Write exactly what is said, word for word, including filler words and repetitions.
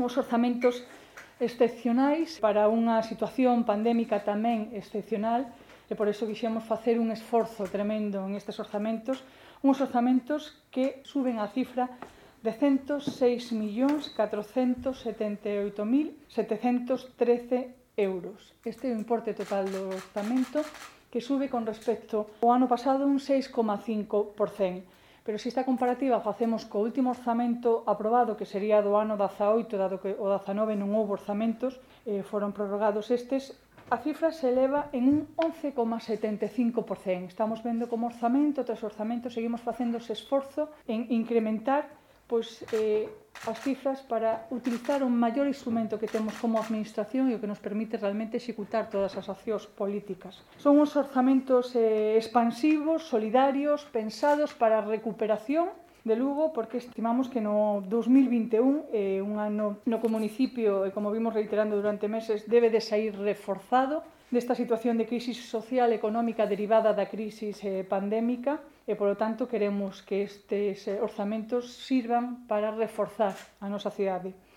uns orzamentos excepcionais para unha situación pandémica tamén excepcional, e por iso quixemos facer un esforzo tremendo en estes orzamentos, uns orzamentos que suben a cifra de ciento seis millóns catrocentos setenta e oito mil setecentos trece euros. Este é o importe total do orzamento, que sube con respecto ao ano pasado un seis coma cinco por cento. Pero se esta comparativa facemos co último orzamento aprobado, que sería do ano dezaoito, dado que o dezanove non houve orzamentos, eh, foron prorrogados estes, a cifra se eleva en un once coma setenta e cinco por cento. Estamos vendo como orzamento tras orzamento seguimos facendo ese esforzo en incrementar pois, eh, as cifras para utilizar un maior instrumento que temos como administración e o que nos permite realmente executar todas as accións políticas. Son uns orzamentos eh, expansivos, solidarios, pensados para a recuperación de Lugo, porque estimamos que no dos mil vinte e un, eh, un ano no que o municipio, e como vimos reiterando durante meses, debe de sair reforzado desta situación de crisis social e económica derivada da crisis eh, pandémica, e, polo tanto, queremos que estes orzamentos sirvan para reforzar a nosa cidade.